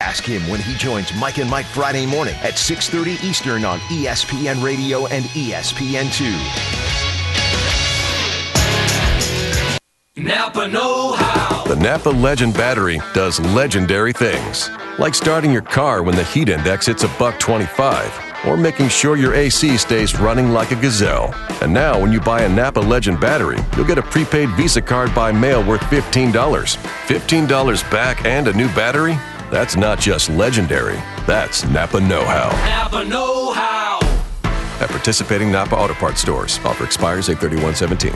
Ask him when he joins Mike and Mike Friday morning at 6:30 Eastern on ESPN Radio and ESPN2. Napa know-how. The Napa Legend battery does legendary things, like starting your car when the heat index hits $1.25, or making sure your AC stays running like a gazelle. And now, when you buy a Napa Legend battery, you'll get a prepaid Visa card by mail worth $15. $15 back and a new battery? That's not just legendary. That's Napa know-how. Napa know-how. At participating Napa Auto Parts stores. Offer expires 8/31/17.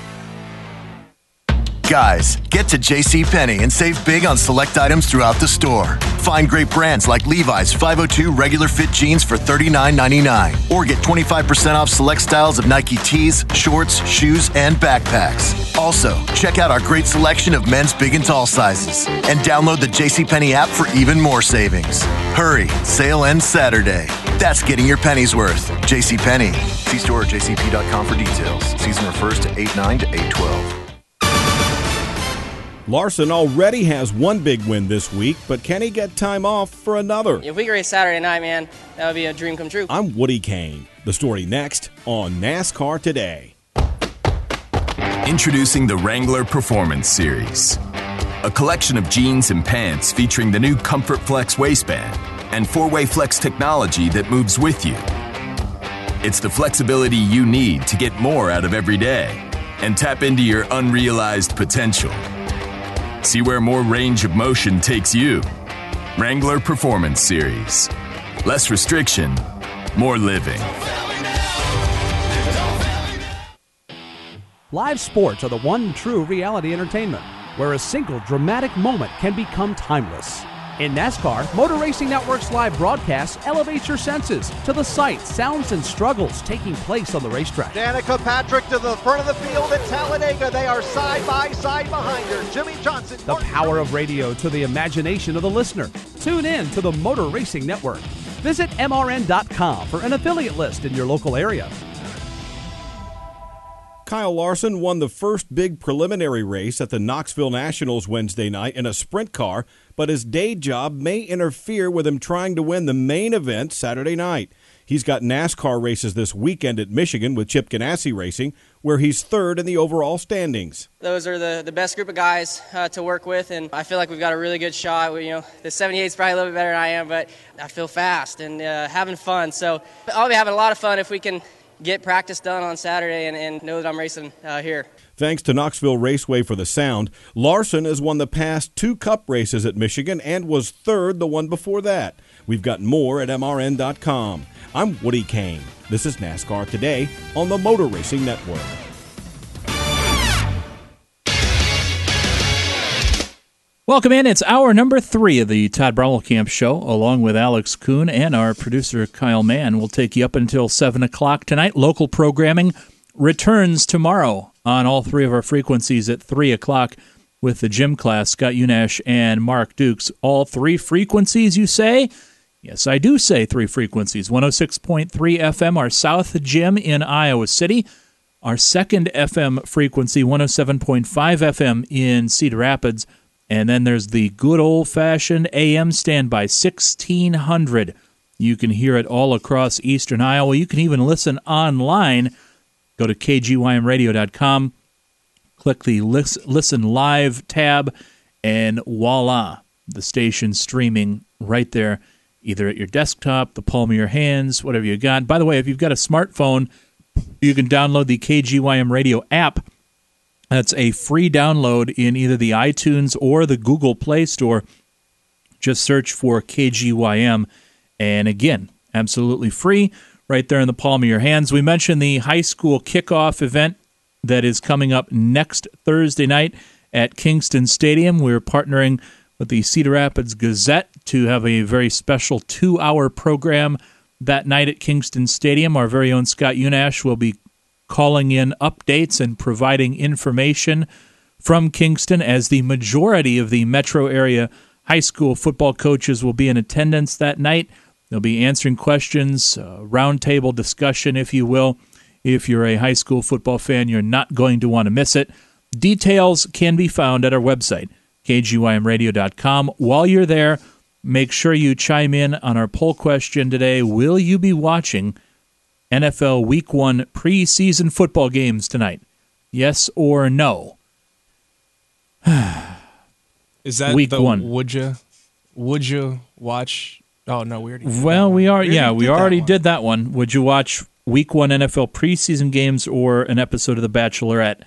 Guys, get to JCPenney and save big on select items throughout the store. Find great brands like Levi's 502 regular fit jeans for $39.99. Or get 25% off select styles of Nike tees, shorts, shoes, and backpacks. Also, check out our great selection of men's big and tall sizes. And download the JCPenney app for even more savings. Hurry, sale ends Saturday. That's getting your pennies worth. JCPenney. See store at jcp.com for details. Season refers to 8/9 to 8/12. Larson already has one big win this week, but can he get time off for another? If we could race Saturday night, man, that would be a dream come true. I'm Woody Kane. The story next on NASCAR Today. Introducing the Wrangler Performance Series, a collection of jeans and pants featuring the new Comfort Flex waistband and four-way flex technology that moves with you. It's the flexibility you need to get more out of every day and tap into your unrealized potential. See where more range of motion takes you. Wrangler Performance Series. Less restriction, more living. Live sports are the one true reality entertainment, where a single dramatic moment can become timeless. In NASCAR, Motor Racing Network's live broadcast elevates your senses to the sights, sounds, and struggles taking place on the racetrack. Danica Patrick to the front of the field at Talladega. They are side by side behind her. Jimmy Johnson. The power of radio to the imagination of the listener. Tune in to the Motor Racing Network. Visit MRN.com for an affiliate list in your local area. Kyle Larson won the first big preliminary race at the Knoxville Nationals Wednesday night in a sprint car, but his day job may interfere with him trying to win the main event Saturday night. He's got NASCAR races this weekend at Michigan with Chip Ganassi Racing, where he's third in the overall standings. Those are the best group of guys to work with, and I feel like we've got a really good shot. The 78 is probably a little bit better than I am, but I feel fast and having fun. So I'll be having a lot of fun if we can get practice done on Saturday and know that I'm racing here. Thanks to Knoxville Raceway for the sound, Larson has won the past 2 Cup races at Michigan and was third the one before that. We've got more at MRN.com. I'm Woody Kane. This is NASCAR Today on the Motor Racing Network. Welcome in. It's hour number 3 of the Todd Brommelkamp Show, along with Alex Kuhn and our producer, Kyle Mann. We'll take you up until 7 o'clock tonight. Local programming returns tomorrow on all 3 of our frequencies at 3 o'clock with the gym class, Scott Unash and Mark Dukes. All 3 frequencies, you say? Yes, I do say 3 frequencies. 106.3 FM, our South Gym in Iowa City. Our second FM frequency, 107.5 FM in Cedar Rapids. And then there's the good old-fashioned AM standby, 1600. You can hear it all across eastern Iowa. You can even listen online. Go to kgymradio.com, click the Listen Live tab, and voila, the station's streaming right there, either at your desktop, the palm of your hands, whatever you got. By the way, if you've got a smartphone, you can download the KGYM Radio app. That's a free download in either the iTunes or the Google Play Store. Just search for KGYM. And again, absolutely free, right there in the palm of your hands. We mentioned the high school kickoff event that is coming up next Thursday night at Kingston Stadium. We're partnering with the Cedar Rapids Gazette to have a very special 2-hour program that night at Kingston Stadium. Our very own Scott Unash will be calling in updates and providing information from Kingston, as the majority of the metro area high school football coaches will be in attendance that night. They'll be answering questions, roundtable discussion, if you will. If you're a high school football fan, you're not going to want to miss it. Details can be found at our website, kgymradio.com. While you're there, make sure you chime in on our poll question today. Will you be watching NFL Week 1 preseason football games tonight? Yes or no? Is that Week the 1? Would you watch? Oh no, we already. Well, we already did did that one. Would you watch Week 1 NFL preseason games or an episode of The Bachelorette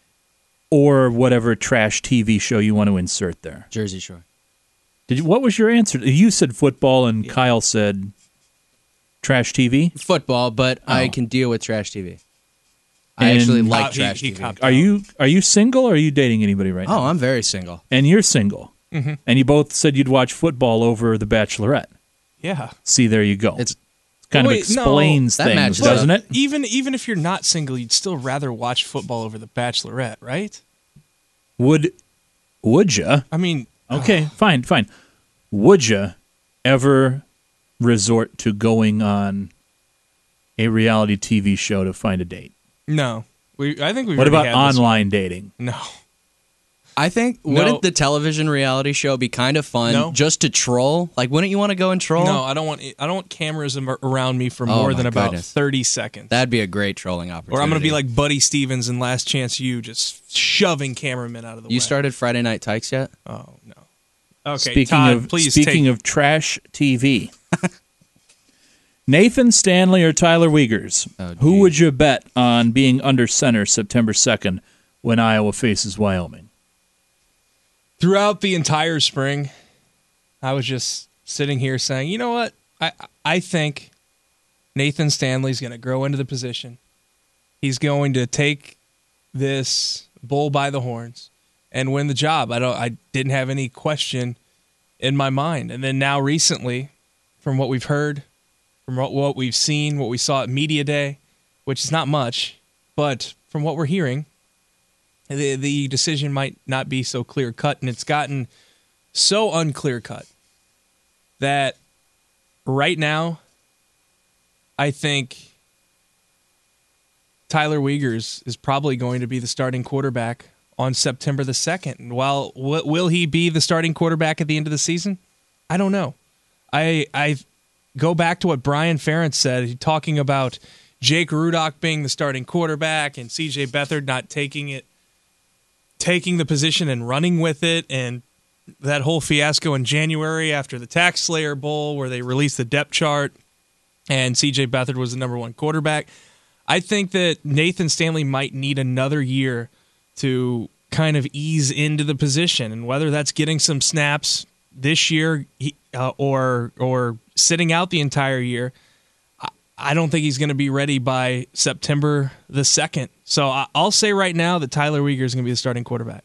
or whatever trash TV show you want to insert there? Jersey Shore. What was your answer? You said football, and Kyle said trash TV. Football, but I can deal with trash TV. I actually like trash TV. Are you single or are you dating anybody right now? Oh, I'm very single. And you're single. Mm-hmm. And you both said you'd watch football over The Bachelorette. Yeah. See, there you go. It's kind of explains things, doesn't it? Even if you're not single, you'd still rather watch football over The Bachelorette, right? Would you? I mean, okay, fine. Would you ever resort to going on a reality TV show to find a date? No. I think we've What about already had this online dating? No. I think, wouldn't the television reality show be kind of fun just to troll? Like, wouldn't you want to go and troll? No, I don't want cameras around me for more than about 30 seconds. That'd be a great trolling opportunity. Or I'm going to be like Buddy Stevens in Last Chance U, just shoving cameramen out of the way. You started Friday Night Tykes yet? Oh, no. Okay, Speaking Todd, of trash TV, Nathan Stanley or Tyler Wiegers? Who would you bet on being under center September 2nd when Iowa faces Wyoming? Throughout the entire spring, I was just sitting here saying, you know what? I think Nathan Stanley's going to grow into the position. He's going to take this bull by the horns and win the job. I didn't have any question in my mind. And then now recently, from what we've heard, from what we've seen, what we saw at Media Day, which is not much, but from what we're hearing, the decision might not be so clear-cut, and it's gotten so unclear-cut that right now I think Tyler Wiegers is probably going to be the starting quarterback on September the 2nd. And while will he be the starting quarterback at the end of the season? I don't know. I go back to what Brian Ferentz said, talking about Jake Rudock being the starting quarterback and C.J. Beathard not taking the position and running with it, and that whole fiasco in January after the Tax Slayer Bowl where they released the depth chart and C.J. Beathard was the number one quarterback. I think that Nathan Stanley might need another year to kind of ease into the position, and whether that's getting some snaps this year or sitting out the entire year, I don't think he's going to be ready by September the 2nd. So I'll say right now that Tyler Wiegers is going to be the starting quarterback.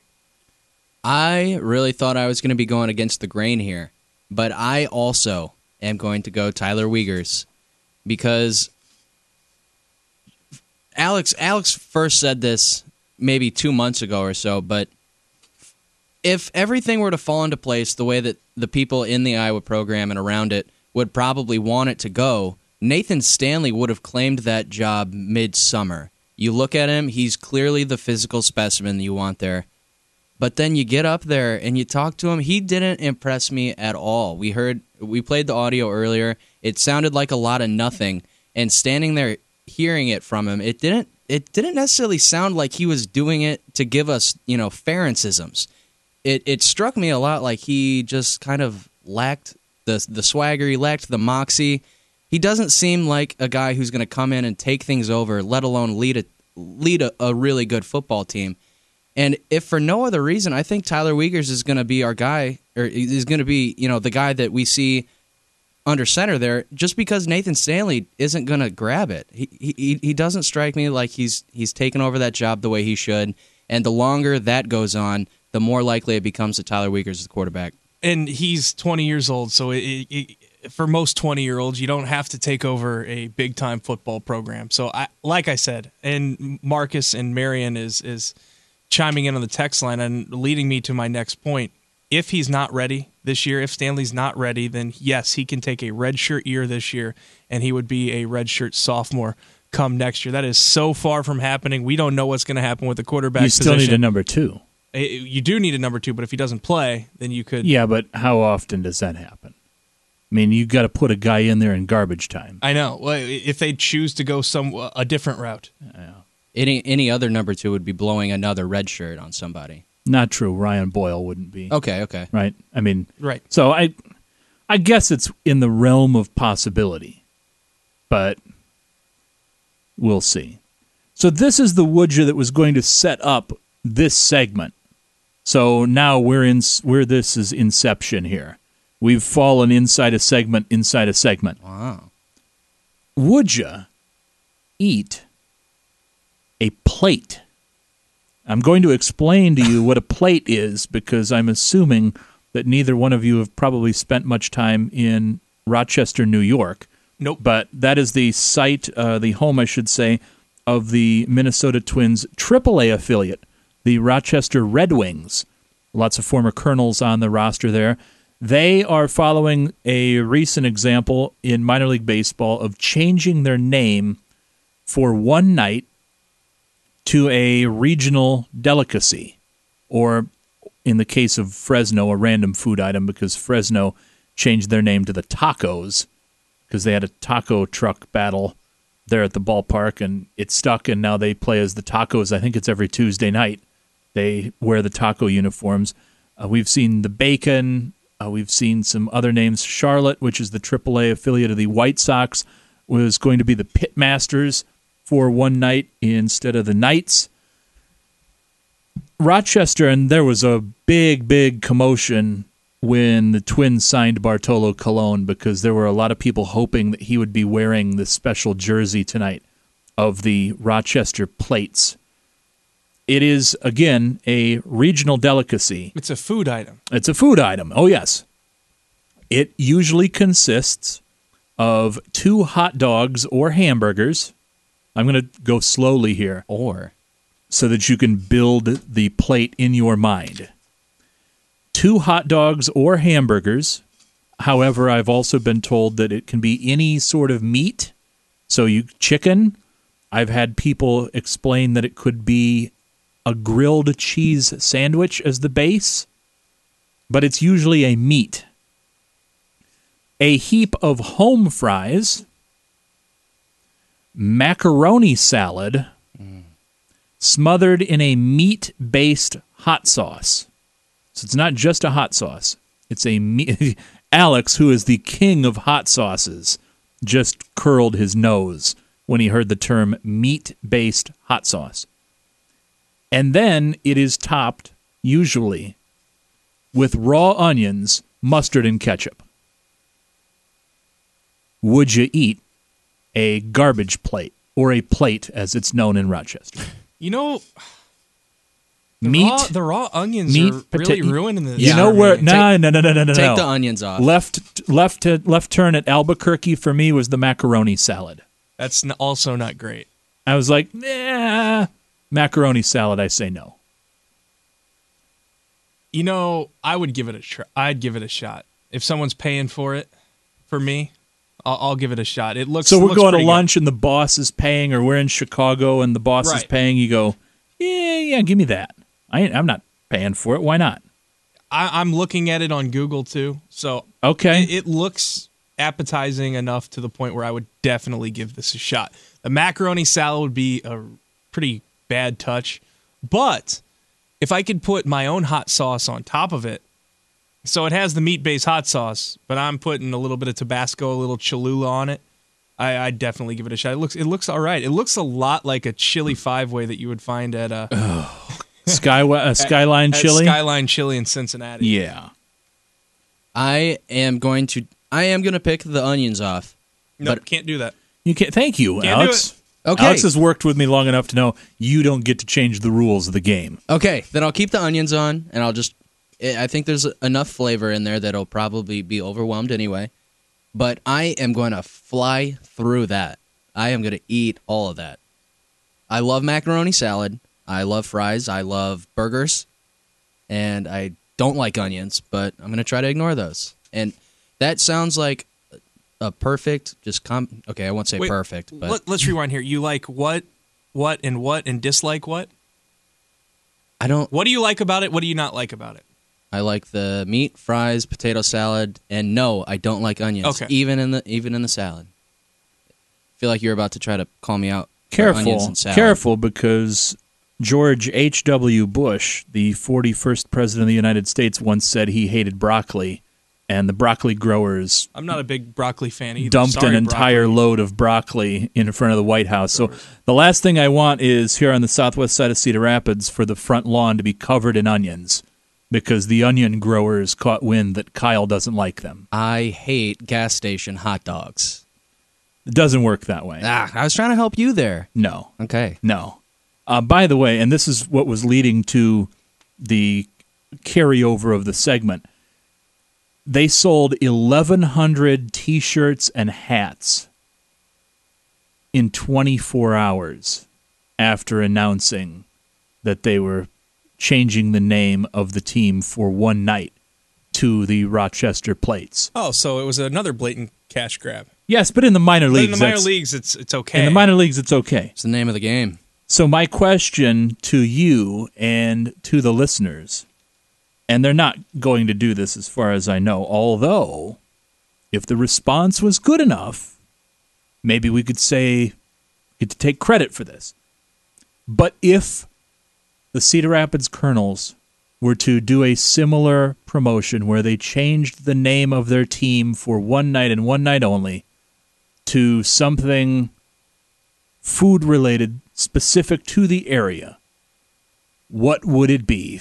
I really thought I was going to be going against the grain here, but I also am going to go Tyler Wiegers because Alex first said this maybe 2 months ago or so, but if everything were to fall into place the way that the people in the Iowa program and around it would probably want it to go, Nathan Stanley would have claimed that job midsummer. You look at him, he's clearly the physical specimen that you want there. But then you get up there and you talk to him, he didn't impress me at all. We played the audio earlier. It sounded like a lot of nothing. And standing there hearing it from him, it didn't necessarily sound like he was doing it to give us, Ferencisms. It struck me a lot like he just kind of lacked the swagger, he lacked the moxie. He doesn't seem like a guy who's going to come in and take things over, let alone lead a really good football team. And if for no other reason, I think Tyler Wiegers is going to be our guy, or is going to be, the guy that we see under center there, just because Nathan Stanley isn't going to grab it. He doesn't strike me like he's taken over that job the way he should. And the longer that goes on, the more likely it becomes that Tyler Wiegers is the quarterback. And he's 20 years old, so for most 20-year-olds, you don't have to take over a big-time football program. So, like I said, and Marcus and Marion is chiming in on the text line and leading me to my next point. If he's not ready this year, if Stanley's not ready, then yes, he can take a redshirt year this year, and he would be a redshirt sophomore come next year. That is so far from happening. We don't know what's going to happen with the quarterback position. You still need a number two. You do need a number two, but if he doesn't play, then you could... Yeah, but how often does that happen? I mean, you got to put a guy in there in garbage time. I know. Well, if they choose to go a different route. Any other number 2 would be blowing another red shirt on somebody. Not true. Ryan Boyle wouldn't be. Okay. Right? I mean, right. So I guess it's in the realm of possibility, but we'll see. So this is the Woodja that was going to set up this segment. So now this is Inception here. We've fallen inside a segment inside a segment. Wow. Would you eat a plate? I'm going to explain to you what a plate is because I'm assuming that neither one of you have probably spent much time in Rochester, New York. Nope. But that is the site, the home, I should say, of the Minnesota Twins AAA affiliate, the Rochester Red Wings. Lots of former Colonels on the roster there. They are following a recent example in minor league baseball of changing their name for one night to a regional delicacy, or in the case of Fresno, a random food item, because Fresno changed their name to the Tacos because they had a taco truck battle there at the ballpark, and it stuck, and now they play as the Tacos. I think it's every Tuesday night. They wear the taco uniforms. We've seen the Bacon. We've seen some other names. Charlotte, which is the AAA affiliate of the White Sox, was going to be the Pitmasters for one night instead of the Knights. Rochester, and there was a big commotion when the Twins signed Bartolo Colon because there were a lot of people hoping that he would be wearing the special jersey tonight of the Rochester Plates. It is, again, a regional delicacy. It's a food item. It's a food item. Oh, yes. It usually consists of 2 hot dogs or hamburgers. I'm going to go slowly here. Or. So that you can build the plate in your mind. 2 hot dogs or hamburgers. However, I've also been told that it can be any sort of meat. So chicken. I've had people explain that it could be a grilled cheese sandwich as the base, but it's usually a meat. A heap of home fries, macaroni salad, smothered in a meat-based hot sauce. So it's not just a hot sauce. It's a meat. Alex, who is the king of hot sauces, just curled his nose when he heard the term meat-based hot sauce. And then it is topped, usually, with raw onions, mustard, and ketchup. Would you eat a garbage plate, or a plate as it's known in Rochester? You know, the raw onions are really ruining this. You know where? No. Take the onions off. Left turn at Albuquerque for me was the macaroni salad. That's also not great. I was like, nah. Macaroni salad, I say no. You know, I would give it a try. I'd give it a shot. If someone's paying for it, for me, I'll give it a shot. It looks. So we're going to lunch good. and the boss is paying, or we're in Chicago and the boss is paying. You go, yeah, give me that. I'm not paying for it. Why not? I'm looking at it on Google too. So okay, it looks appetizing enough to the point where I would definitely give this a shot. The macaroni salad would be a pretty bad touch, but if I could put my own hot sauce on top of it, so it has the meat-based hot sauce, but I'm putting a little bit of Tabasco, a little Cholula on it, I'd definitely give it a shot. It looks all right. It looks a lot like a chili 5-way that you would find at Skyline Chili. Skyline Chili in Cincinnati. Yeah, I am going to pick the onions off. No, can't do that. You can't. Thank you, can't Alex. Do it. Okay. Alex has worked with me long enough to know you don't get to change the rules of the game. Okay, then I'll keep the onions on, and I think there's enough flavor in there that it'll probably be overwhelmed anyway. But I am going to fly through that. I am going to eat all of that. I love macaroni salad. I love fries. I love burgers. And I don't like onions, but I'm going to try to ignore those. And that sounds like a perfect, okay, I won't say perfect, but let's rewind here. You like what, and dislike what? I don't. What do you like about it? What do you not like about it? I like the meat, fries, potato salad, and no, I don't like onions. Okay. Even in the salad. I feel like you're about to try to call me out. Careful, because George H.W. Bush, the 41st president of the United States, once said he hated broccoli, and the broccoli growers I'm not a big broccoli fan either. dumped Sorry, an entire broccoli. load of broccoli in front of the White House. So the last thing I want is here on the southwest side of Cedar Rapids for the front lawn to be covered in onions, because the onion growers caught wind that Kyle doesn't like them. I hate gas station hot dogs. It doesn't work that way. I was trying to help you there. No. Okay. No. By the way, and this is what was leading to the carryover of the segment, they sold 1,100 T-shirts and hats in 24 hours after announcing that they were changing the name of the team for one night to the Rochester Plates. Oh, so it was another blatant cash grab. Yes, but in the minor leagues, in the minor leagues, it's okay. In the minor leagues, it's okay. It's the name of the game. So my question to you and to the listeners, and they're not going to do this as far as I know, although if the response was good enough, maybe we could say, get to take credit for this. But if the Cedar Rapids Colonels were to do a similar promotion where they changed the name of their team for one night and one night only to something food-related specific to the area, what would it be?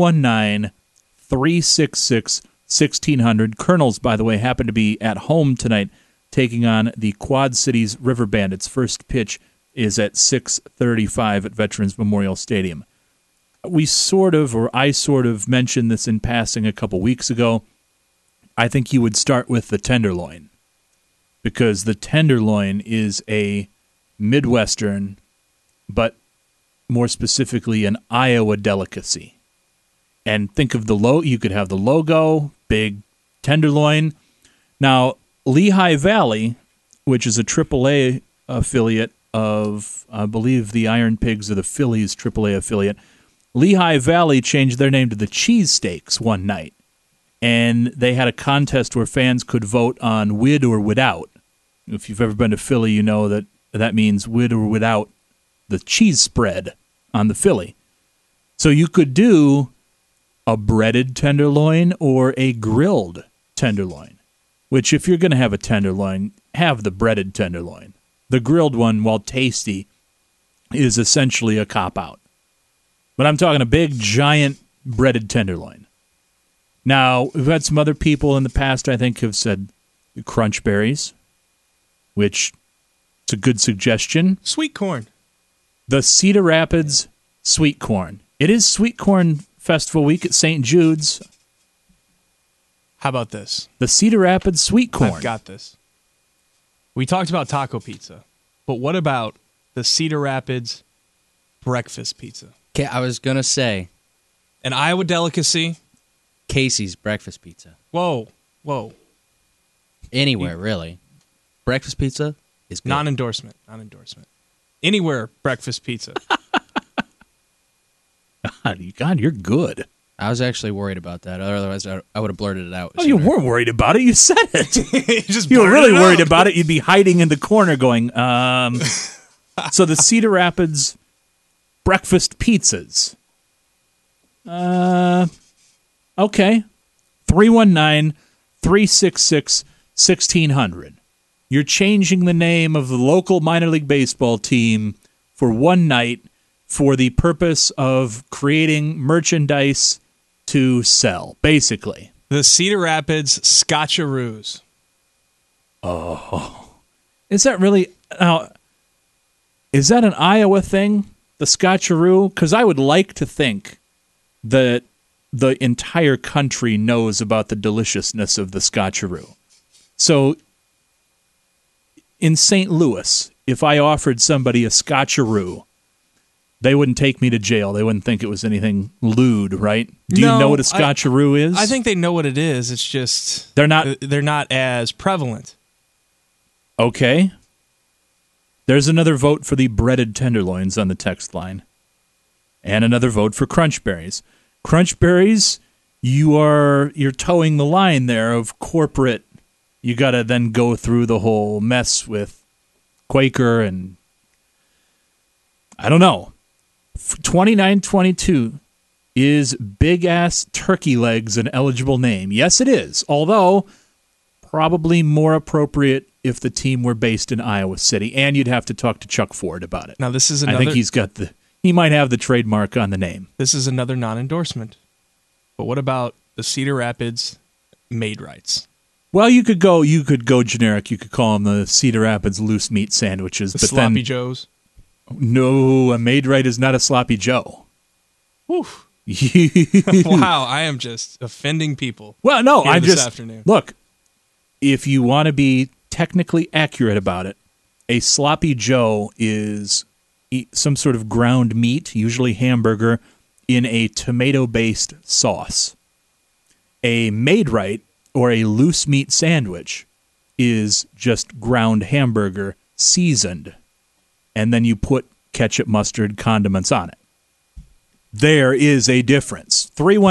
319-366-1600. Colonels, by the way, happen to be at home tonight taking on the Quad Cities River Bandits. First pitch is at 6:35 at Veterans Memorial Stadium. I sort of mentioned this in passing a couple weeks ago. I think you would start with the tenderloin, because the tenderloin is a Midwestern, but more specifically an Iowa delicacy. And think of the you could have the logo, big tenderloin. Now, Lehigh Valley, which is a AAA affiliate of, I believe, the Iron Pigs or the Phillies AAA affiliate, Lehigh Valley changed their name to the Cheesesteaks one night. And they had a contest where fans could vote on with or without. If you've ever been to Philly, you know that means with or without the cheese spread on the Philly. So you could do a breaded tenderloin or a grilled tenderloin, which if you're going to have a tenderloin, have the breaded tenderloin. The grilled one, while tasty, is essentially a cop-out. But I'm talking a big, giant breaded tenderloin. Now, we've had some other people in the past, I think, have said crunch berries, which is a good suggestion. Sweet corn. The Cedar Rapids sweet corn. It is Sweet Corn Festival week at St. Jude's. How about this? The Cedar Rapids sweet corn. I've got this. We talked about taco pizza, but what about the Cedar Rapids breakfast pizza? Okay, I was going to say. An Iowa delicacy. Casey's breakfast pizza. Whoa. Anywhere, really. Breakfast pizza is good. Non-endorsement. Anywhere breakfast pizza. God, you're good. I was actually worried about that. Otherwise, I would have blurted it out. Oh, you weren't worried about it. You said it. You were really worried about it. You'd be hiding in the corner going, So the Cedar Rapids breakfast pizzas. Okay. 319-366-1600. You're changing the name of the local minor league baseball team for one night for the purpose of creating merchandise to sell, basically. The Cedar Rapids Scotcheroos. Oh. Is that really... is that an Iowa thing, the Scotcheroo? Because I would like to think that the entire country knows about the deliciousness of the Scotcheroo. So, in St. Louis, if I offered somebody a Scotcheroo, they wouldn't take me to jail. They wouldn't think it was anything lewd, right? Do you know what a Scotcheroo is? I think they know what it is. It's just they're not as prevalent. Okay. There's another vote for the breaded tenderloins on the text line. And another vote for crunch berries. Crunch berries you're towing the line there of corporate. You got to then go through the whole mess with Quaker and I don't know. 2922 is Big Ass Turkey Legs an eligible name? Yes, it is. Although probably more appropriate if the team were based in Iowa City, and you'd have to talk to Chuck Ford about it. Now this is another. I think he might have the trademark on the name. This is another non-endorsement. But what about the Cedar Rapids Made Rights? Well, you could go generic. You could call them the Cedar Rapids loose meat sandwiches. The but Sloppy then, Joes? No, a Made Right is not a Sloppy Joe. Woof. Wow, I am just offending people. Well, no, I this just afternoon. Look. If you want to be technically accurate about it, a Sloppy Joe is some sort of ground meat, usually hamburger, in a tomato-based sauce. A Made Right or a loose meat sandwich is just ground hamburger seasoned, and then you put ketchup, mustard, condiments on it. There is a difference.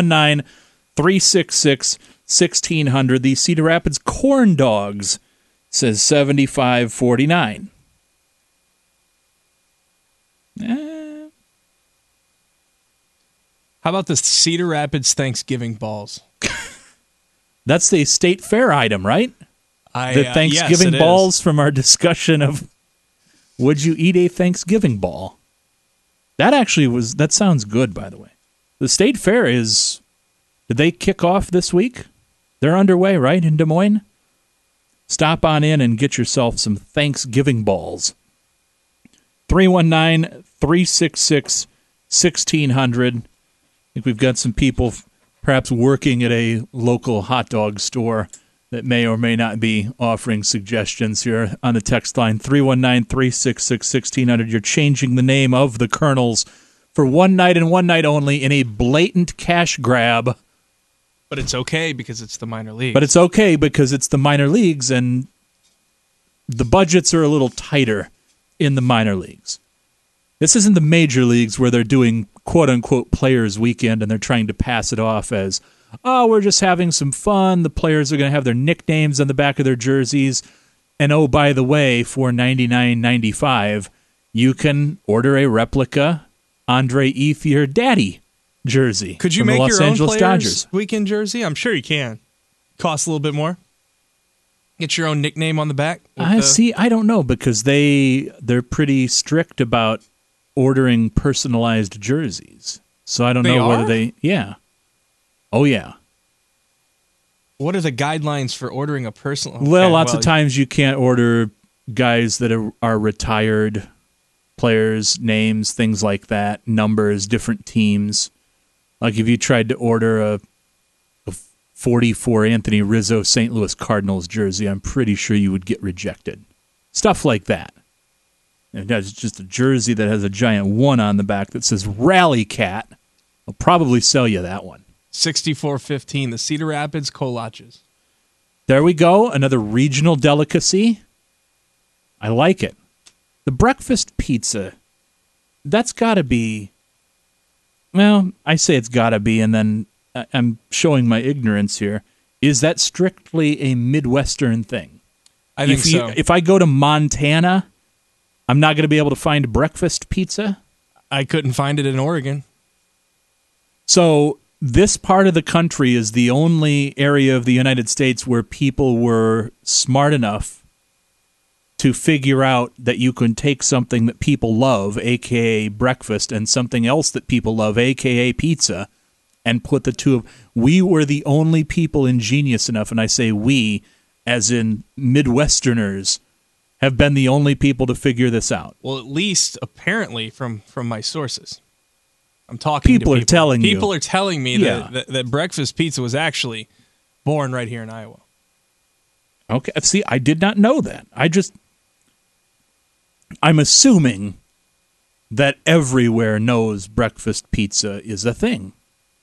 319-366-1600. The Cedar Rapids Corn Dogs says $75.49. How about the Cedar Rapids Thanksgiving balls? That's the state fair item, right? The Thanksgiving yes, balls from our discussion of would you eat a Thanksgiving ball? That sounds good, by the way. The state fair did they kick off this week? They're underway, right, in Des Moines? Stop on in and get yourself some Thanksgiving balls. 319-366-1600. I think we've got some people perhaps working at a local hot dog store that may or may not be offering suggestions here on the text line. 319-366-1600. You're changing the name of the Colonels for one night and one night only in a blatant cash grab. But it's okay because it's the minor leagues. But it's okay because it's the minor leagues, and the budgets are a little tighter in the minor leagues. This isn't the major leagues where they're doing quote-unquote players weekend and they're trying to pass it off as, oh, we're just having some fun. The players are going to have their nicknames on the back of their jerseys. And oh, by the way, for $99.95, you can order a replica Andre Ethier Daddy jersey. Could you from make the Los your own Angeles players Dodgers weekend jersey? I'm sure you can. Costs a little bit more. Get your own nickname on the back. See, I don't know because they're pretty strict about ordering personalized jerseys. So I don't know whether they... Yeah. Oh, yeah. What are the guidelines for ordering a personal... Well, lots of times you can't order guys that are retired players, names, things like that, numbers, different teams. Like if you tried to order a 44 Anthony Rizzo St. Louis Cardinals jersey, I'm pretty sure you would get rejected. Stuff like that. And that's just a jersey that has a giant 1 on the back that says Rally Cat. I'll probably sell you that one. 6415, the Cedar Rapids Kolaches. There we go. Another regional delicacy. I like it. The breakfast pizza, that's got to be, well, I say it's got to be, and then I'm showing my ignorance here. Is that strictly a Midwestern thing? I think so. If I go to Montana, I'm not going to be able to find breakfast pizza? I couldn't find it in Oregon. So this part of the country is the only area of the United States where people were smart enough to figure out that you can take something that people love, a.k.a. breakfast, and something else that people love, a.k.a. pizza, and put the two of... We were the only people ingenious enough, and I say we, as in Midwesterners, have been the only people to figure this out. Well, at least, apparently, from my sources. I'm talking people to people. Are telling you. People are telling me that breakfast pizza was actually born right here in Iowa. Okay, see, I did not know that. I'm assuming that everywhere knows breakfast pizza is a thing.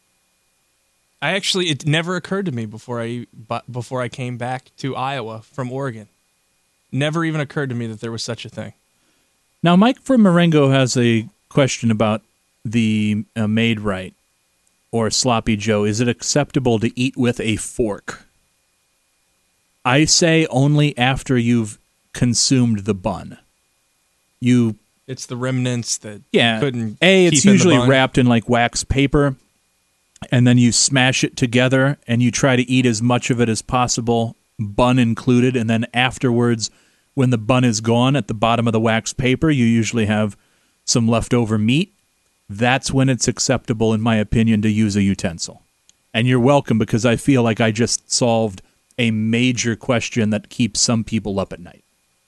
It never occurred to me before I came back to Iowa from Oregon. Never even occurred to me that there was such a thing. Now, Mike from Marengo has a question about the Made Right. or Sloppy Joe, is it acceptable to eat with a fork? I say only after you've consumed the bun. It's the remnants that couldn't it's keep in usually the bun. wrapped in like wax paper, and then you smash it together, and you try to eat as much of it as possible, bun included, and then afterwards, when the bun is gone at the bottom of the wax paper, you usually have some leftover meat. That's when it's acceptable, in my opinion, to use a utensil. And you're welcome, because I feel like I just solved a major question that keeps some people up at night.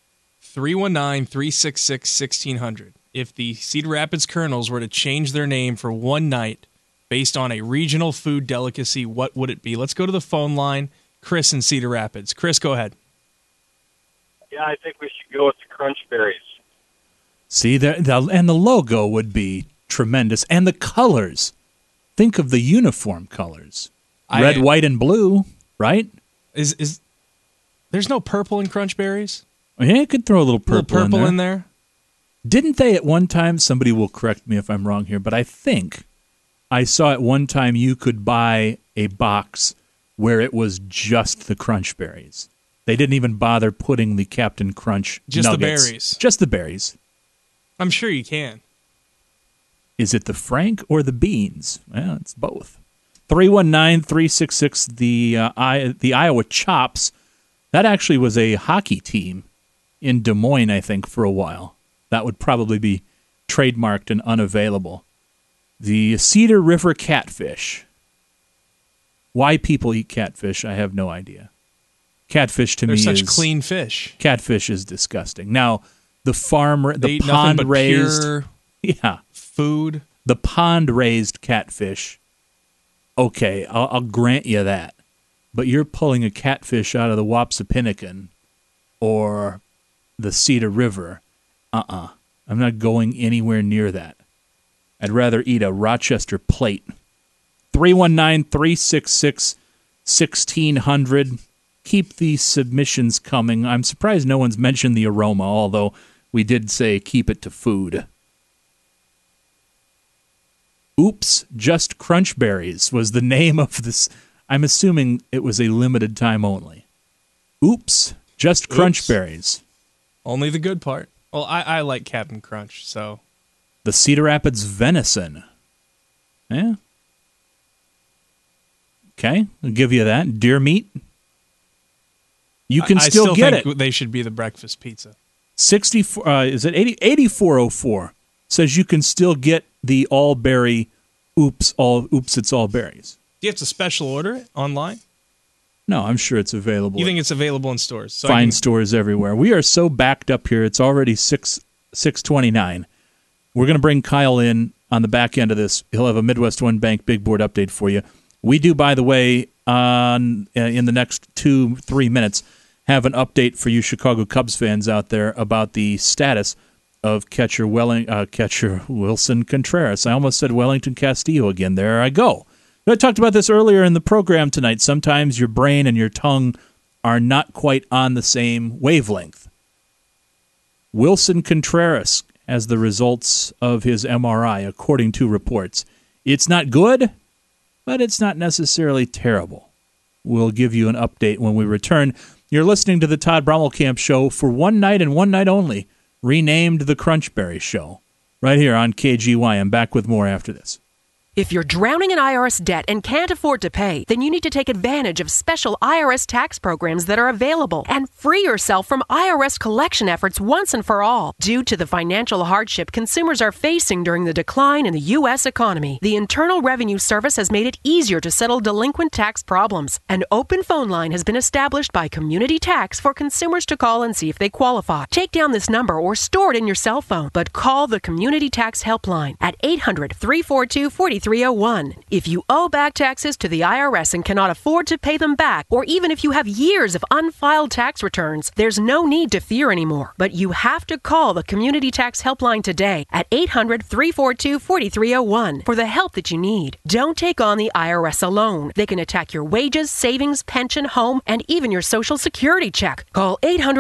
319-366-1600. If the Cedar Rapids Colonels were to change their name for one night based on a regional food delicacy, what would it be? Let's go to the phone line. Chris in Cedar Rapids. Chris, go ahead. Yeah, I think we should go with the Crunch Berries. See, and the logo would be tremendous. And the colors. Think of the uniform colors. Red, white, and blue, right? Is there's no purple in Crunch Berries? Yeah, you could throw a little purple, in there. Didn't they at one time, somebody will correct me if I'm wrong here, but I think I saw at one time you could buy a box where it was just the Crunch Berries. They didn't even bother putting the Captain Crunch Just nuggets. the berries. Just the berries. I'm sure you can. Is it the Frank or the beans? Well, it's both. 319-366, the Iowa Chops. That actually was a hockey team in Des Moines, I think, for a while. That would probably be trademarked and unavailable. The Cedar River Catfish. Why people eat catfish, I have no idea. Catfish to They're me such is clean fish. Catfish is disgusting. Now, the They eat nothing pond but raised, pure food. The pond raised catfish. Okay, I'll grant you that. But you're pulling a catfish out of the Wapsipinicon or the Cedar River. I'm not going anywhere near that. I'd rather eat a Rochester plate. 319-366-1600. Keep the submissions coming. I'm surprised no one's mentioned the aroma, although we did say keep it to food. Oops, Just Crunch Berries was the name of this. I'm assuming it was a limited time only. Oops, Just Crunch Berries. Only the good part. Well, I like Captain Crunch, so. The Cedar Rapids Venison. Yeah. Okay, I'll give you that. Deer meat. You can still get think it. They should be the breakfast pizza. 64. Is it 8404? Says you can still get the all berry. Oops, it's all berries. Do you have to special order it online? No, I'm sure it's available. You think it's available in stores? So Fine stores everywhere. We are so backed up here. It's already 6:29. We're going to bring Kyle in on the back end of this. He'll have a Midwest One Bank big board update for you. We do, by the way, in the next 2-3 minutes, have an update for you Chicago Cubs fans out there about the status of catcher Wilson Contreras. I almost said Wellington Castillo again. There I go. I talked about this earlier in the program tonight. Sometimes your brain and your tongue are not quite on the same wavelength. Wilson Contreras has the results of his MRI, according to reports. It's not good, but it's not necessarily terrible. We'll give you an update when we return. You're listening to the Todd Brommelkamp Show for one night and one night only, renamed the Crunchberry Show, right here on KGY. I'm back with more after this. If you're drowning in IRS debt and can't afford to pay, then you need to take advantage of special IRS tax programs that are available and free yourself from IRS collection efforts once and for all. Due to the financial hardship consumers are facing during the decline in the U.S. economy, the Internal Revenue Service has made it easier to settle delinquent tax problems. An open phone line has been established by Community Tax for consumers to call and see if they qualify. Take down this number or store it in your cell phone, but call the Community Tax Helpline at 800-342-4301. If you owe back taxes to the IRS and cannot afford to pay them back, or even if you have years of unfiled tax returns, there's no need to fear anymore. But you have to call the Community Tax Helpline today at 800-342-4301 for the help that you need. Don't take on the IRS alone. They can attack your wages, savings, pension, home, and even your Social Security check. Call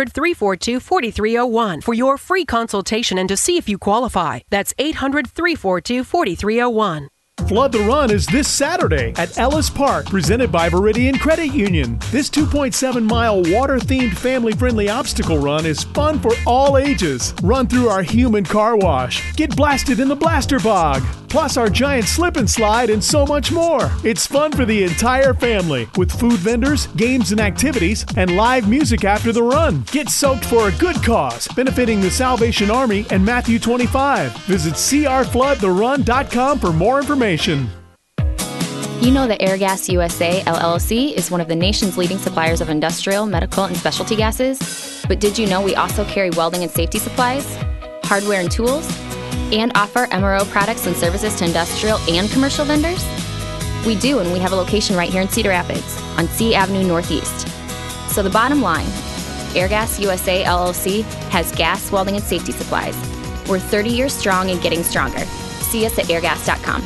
800-342-4301 for your free consultation and to see if you qualify. That's 800-342-4301. Flood the Run is this Saturday at Ellis Park, presented by Viridian Credit Union. This 2.7-mile water-themed family-friendly obstacle run is fun for all ages. Run through our human car wash, get blasted in the blaster bog, plus our giant slip and slide and so much more. It's fun for the entire family with food vendors, games and activities, and live music after the run. Get soaked for a good cause, benefiting the Salvation Army and Matthew 25. Visit crfloodtherun.com for more information. You know that Airgas USA LLC is one of the nation's leading suppliers of industrial, medical, and specialty gases. But did you know we also carry welding and safety supplies, hardware and tools, and offer MRO products and services to industrial and commercial vendors? We do, and we have a location right here in Cedar Rapids on C Avenue Northeast. So the bottom line, Airgas USA LLC has gas, welding, and safety supplies. We're 30 years strong and getting stronger. See us at airgas.com.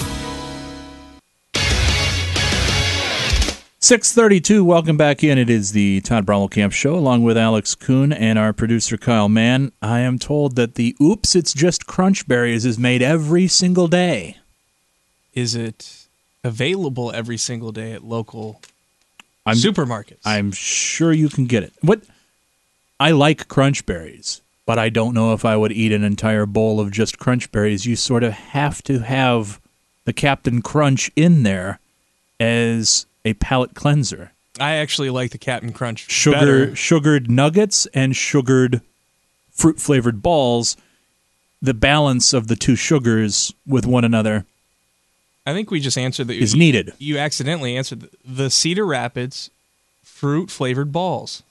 6:32. Welcome back in. It is the Todd Brommelkamp Show, along with Alex Kuhn and our producer Kyle Mann. I am told that the Oops, It's Just Crunch Berries is made every single day. Is it available every single day at local supermarkets? I'm sure you can get it. I like Crunch Berries, but I don't know if I would eat an entire bowl of just Crunch Berries. You sort of have to have the Captain Crunch in there as a palate cleanser. I actually like the Captain Crunch better. Sugared nuggets and sugared fruit-flavored balls, the balance of the two sugars with one another, I think we just answered is needed. You accidentally answered the Cedar Rapids fruit-flavored balls.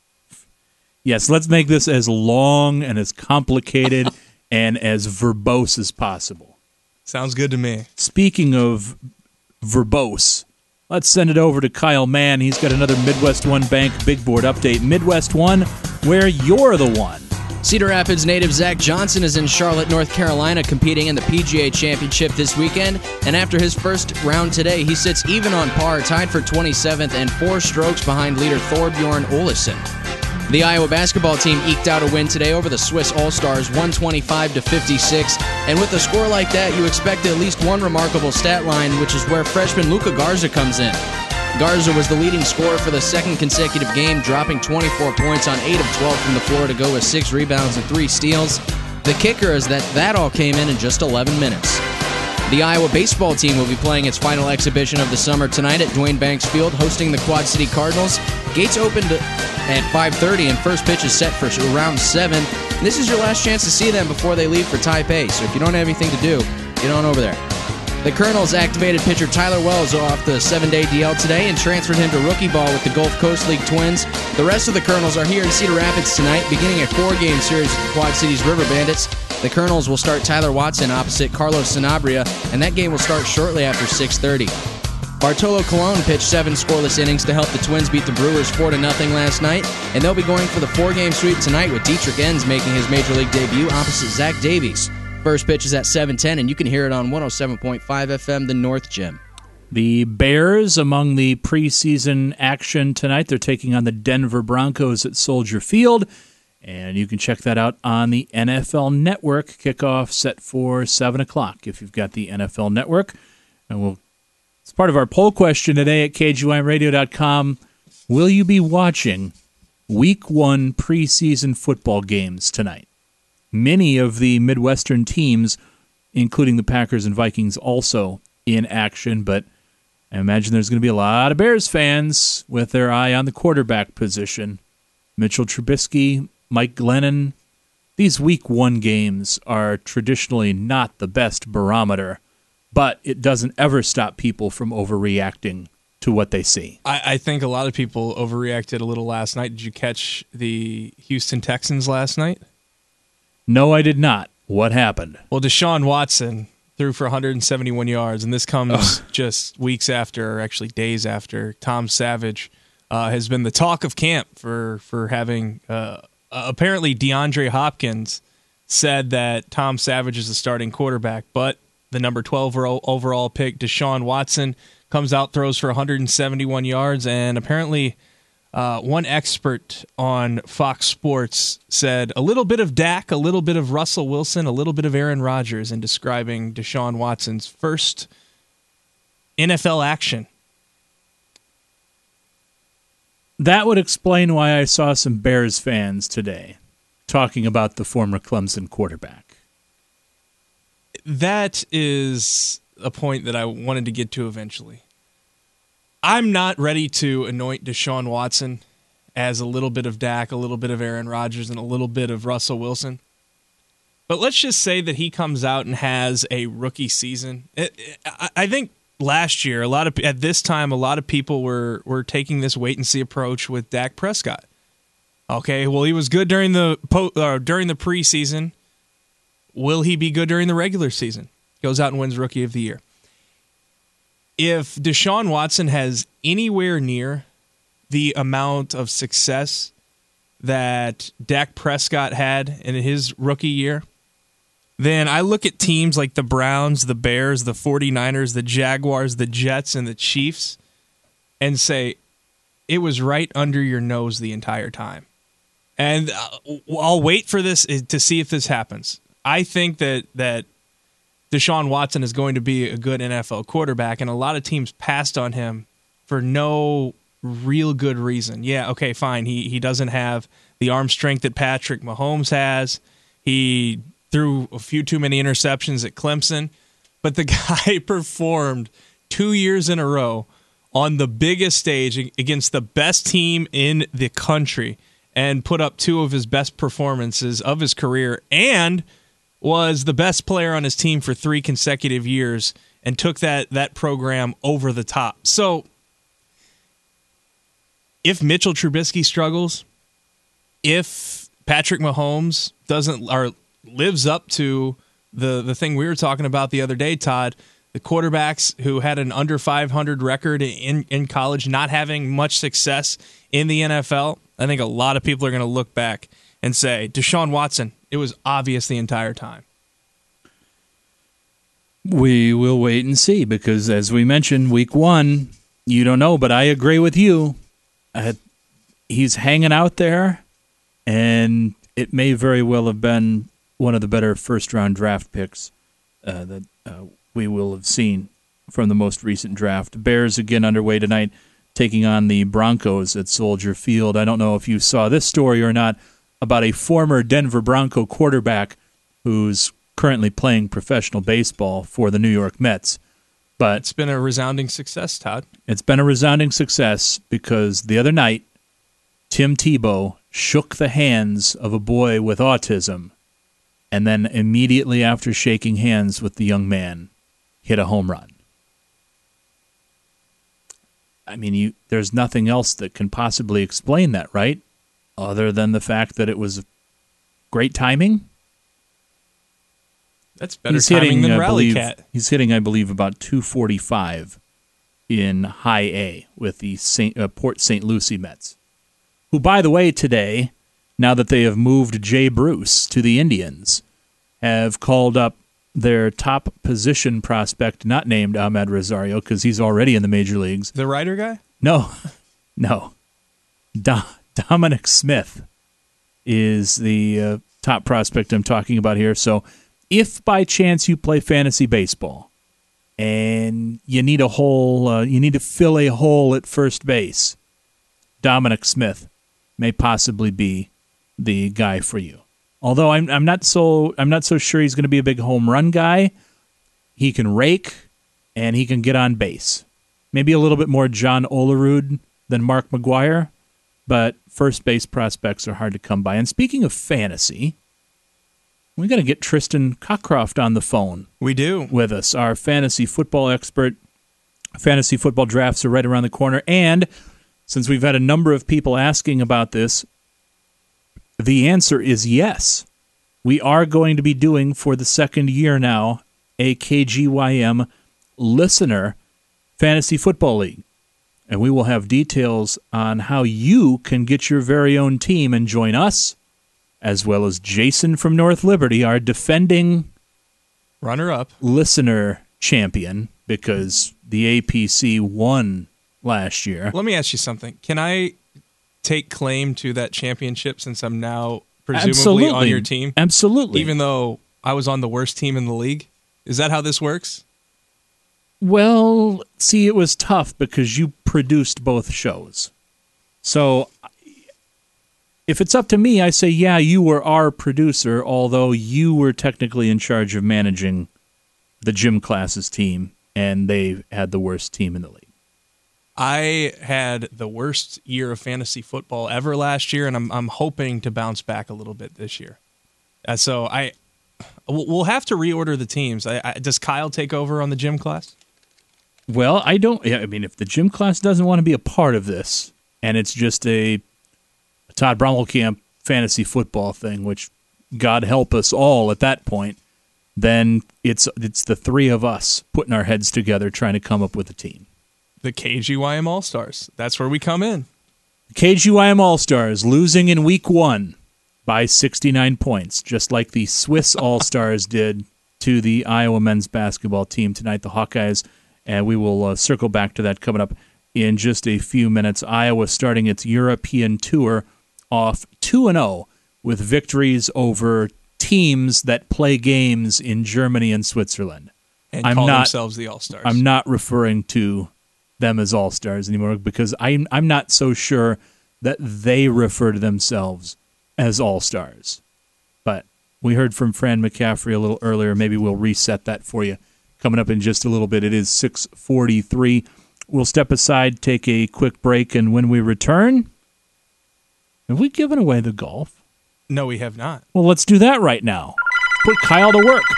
Yes, let's make this as long and as complicated and as verbose as possible. Sounds good to me. Speaking of verbose, let's send it over to Kyle Mann. He's got another Midwest One Bank Big Board update. Midwest One, where you're the one. Cedar Rapids native Zach Johnson is in Charlotte, North Carolina, competing in the PGA Championship this weekend. And after his first round today, he sits even on par, tied for 27th and 4 strokes behind leader Thorbjorn Olesen. The Iowa basketball team eked out a win today over the Swiss All-Stars, 125-56. And with a score like that, you expect at least one remarkable stat line, which is where freshman Luka Garza comes in. Garza was the leading scorer for the second consecutive game, dropping 24 points on 8 of 12 from the floor to go with 6 rebounds and 3 steals. The kicker is that all came in just 11 minutes. The Iowa baseball team will be playing its final exhibition of the summer tonight at Duane Banks Field, hosting the Quad City Cardinals. Gates opened at 5:30, and first pitch is set for around 7. This is your last chance to see them before they leave for Taipei, so if you don't have anything to do, get on over there. The Colonels activated pitcher Tyler Wells off the 7-day DL today and transferred him to rookie ball with the Gulf Coast League Twins. The rest of the Colonels are here in Cedar Rapids tonight, beginning a 4-game series with the Quad Cities River Bandits. The Colonels will start Tyler Watson opposite Carlos Sanabria, and that game will start shortly after 6:30. Bartolo Colon pitched 7 scoreless innings to help the Twins beat the Brewers 4-0 last night, and they'll be going for the 4-game sweep tonight with Dietrich Enns making his Major League debut opposite Zach Davies. First pitch is at 7:10, and you can hear it on 107.5 FM, the North Gym. The Bears among the preseason action tonight. They're taking on the Denver Broncos at Soldier Field, and you can check that out on the NFL Network. Kickoff set for 7 o'clock if you've got the NFL Network. And it's part of our poll question today at KGYMradio.com. Will you be watching Week 1 preseason football games tonight? Many of the Midwestern teams, including the Packers and Vikings, also in action, but I imagine there's going to be a lot of Bears fans with their eye on the quarterback position. Mitchell Trubisky, Mike Glennon. These Week 1 games are traditionally not the best barometer, but it doesn't ever stop people from overreacting to what they see. I think a lot of people overreacted a little last night. Did you catch the Houston Texans last night? No, I did not. What happened? Well, Deshaun Watson threw for 171 yards, and this comes just weeks after, or actually days after, Tom Savage has been the talk of camp for having apparently DeAndre Hopkins said that Tom Savage is the starting quarterback, but the number 12 overall pick, Deshaun Watson, comes out, throws for 171 yards, and apparently one expert on Fox Sports said a little bit of Dak, a little bit of Russell Wilson, a little bit of Aaron Rodgers in describing Deshaun Watson's first NFL action. That would explain why I saw some Bears fans today talking about the former Clemson quarterback. That is a point that I wanted to get to eventually. I'm not ready to anoint Deshaun Watson as a little bit of Dak, a little bit of Aaron Rodgers, and a little bit of Russell Wilson. But let's just say that he comes out and has a rookie season. I think last year, at this time, a lot of people were taking this wait-and-see approach with Dak Prescott. Okay, well, he was good during the preseason. Will he be good during the regular season? Goes out and wins Rookie of the Year. If Deshaun Watson has anywhere near the amount of success that Dak Prescott had in his rookie year, then I look at teams like the Browns, the Bears, the 49ers, the Jaguars, the Jets, and the Chiefs and say, it was right under your nose the entire time. And I'll wait for this to see if this happens. I think that Deshaun Watson is going to be a good NFL quarterback, and a lot of teams passed on him for no real good reason. Yeah, okay, fine. He doesn't have the arm strength that Patrick Mahomes has. He threw a few too many interceptions at Clemson, but the guy performed 2 years in a row on the biggest stage against the best team in the country and put up two of his best performances of his career and was the best player on his team for 3 consecutive years and took that program over the top. So if Mitchell Trubisky struggles, if Patrick Mahomes lives up to the thing we were talking about the other day, Todd, the quarterbacks who had an under 500 record in college not having much success in the NFL, I think a lot of people are going to look back and say, Deshaun Watson, it was obvious the entire time. We will wait and see because, as we mentioned, week 1, you don't know, but I agree with you. He's hanging out there, and it may very well have been one of the better first-round draft picks that we will have seen from the most recent draft. Bears again underway tonight, taking on the Broncos at Soldier Field. I don't know if you saw this story or not about a former Denver Bronco quarterback who's currently playing professional baseball for the New York Mets. But it's been a resounding success, Todd. It's been a resounding success because the other night, Tim Tebow shook the hands of a boy with autism, and then immediately after shaking hands with the young man, hit a home run. I mean, there's nothing else that can possibly explain that, right? Other than the fact that it was great timing. That's better timing than Rally Cat. He's hitting, I believe, about 245 in High A with the Port St. Lucie Mets, who, by the way, today, now that they have moved Jay Bruce to the Indians, have called up their top position prospect, not named Ahmed Rosario, because he's already in the major leagues. The writer guy? No. Dominic Smith is the top prospect I'm talking about here. So if by chance you play fantasy baseball and you need to fill a hole at first base, Dominic Smith may possibly be the guy for you. Although I'm not so sure he's going to be a big home run guy. He can rake and he can get on base. Maybe a little bit more John Olerud than Mark McGwire, but first base prospects are hard to come by. And speaking of fantasy, we got to get Tristan Cockcroft on the phone. We do. With us, our fantasy football expert. Fantasy football drafts are right around the corner. And since we've had a number of people asking about this, the answer is yes. We are going to be doing, for the second year now, a KGYM listener fantasy football league. And we will have details on how you can get your very own team and join us, as well as Jason from North Liberty, our defending runner-up listener champion, because the APC won last year. Let me ask you something. Can I take claim to that championship since I'm now presumably on your team? Absolutely. Even though I was on the worst team in the league? Is that how this works? Well, see, it was tough because you produced both shows. So if it's up to me, I say, yeah, you were our producer, although you were technically in charge of managing the gym classes team, and they had the worst team in the league. I had the worst year of fantasy football ever last year, and I'm hoping to bounce back a little bit this year. So we'll have to reorder the teams. Does Kyle take over on the gym class? Well, I don't. I mean, if the gym class doesn't want to be a part of this, and it's just a Todd Brommelkamp fantasy football thing, which God help us all at that point, then it's the three of us putting our heads together trying to come up with a team. The KGYM All-Stars. That's where we come in. KGYM All-Stars losing in week 1 by 69 points, just like the Swiss All-Stars did to the Iowa men's basketball team tonight, the Hawkeyes. And we will circle back to that coming up in just a few minutes. Iowa starting its European tour off 2-0 with victories over teams that play games in Germany and Switzerland. And call themselves the All-Stars. I'm not referring to them as All-Stars anymore because I'm not so sure that they refer to themselves as All-Stars. But we heard from Fran McCaffrey a little earlier. Maybe we'll reset that for you coming up in just a little bit. It is 6:43. We'll step aside, take a quick break, and when we return, have we given away the golf? No, we have not. Well, let's do that right now. Put Kyle to work.